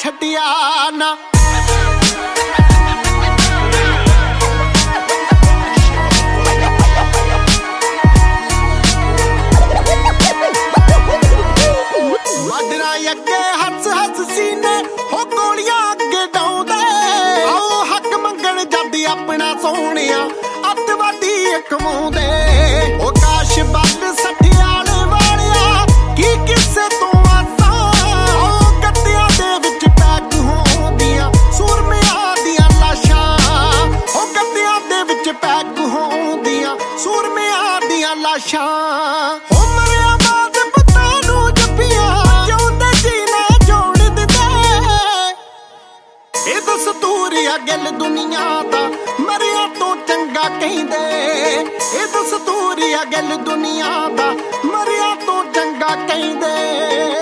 ਛੱਡਿਆ ਨਾ। ਬਾਰਡਰਾਂ ਅੱਗੇ ਹੱਸ ਹੱਸ ਸੀਨੇ ਹੋ ਗੋਲੀਆਂ ਅੱਗੇ ਡਾਉਂਦੇ, ਆਓ ਹੱਕ ਮੰਗਣ ਜਦ ਆਪਣਾ ਸੋਹਣਿਆ ਅੱਤਵਾਦੀ ਕਮਾਉਂਦੇ। ਉਹ ਕਾਸ਼ ਬੱਲ ਸੱਠਿਆਲੇ ਵਾਲਿਆ ਕੀ ਕਿਸੇ ਤੋਂ ਆਸਾਂ, ਉਹ ਗੱਤਿਆਂ ਦੇ ਵਿੱਚ ਪੈਕ ਹੋਂਦੀਆਂ ਸੂਰਮਿਆਂ ਦੀਆਂ ਲਾਸ਼ਾਂ, ਉਹ ਗੱਤਿਆਂ ਦੇ ਵਿੱਚ ਪੈਕ ਹੋਂਦੀਆਂ ਸੂਰਮਿਆਂ ਦੀਆਂ ਲਾਸ਼ਾਂ। ਉਹ ਮਰਿਆ ਬਾਦ ਪੁੱਤਾਂ ਨੂੰ ਜੱਫੀਆਂ ਜਿਉਂਦੇ ਜੀ ਨਾ ਜੋੜ ਦਿੰਦੇ, ਇਹ ਦਸਤੂਰ ਆ ਗੱਲ ਦੁਨੀਆ ਦਾ ਮਰਿਆ ਤੋਂ ਚੰਗਾ ਕਹਿੰਦੇ, ਇਹ ਦਸਤੂਰ ਆ ਗੱਲ ਦੁਨੀਆ ਦਾ ਮਰਿਆ ਤੋਂ ਚੰਗਾ ਕਹਿੰਦੇ।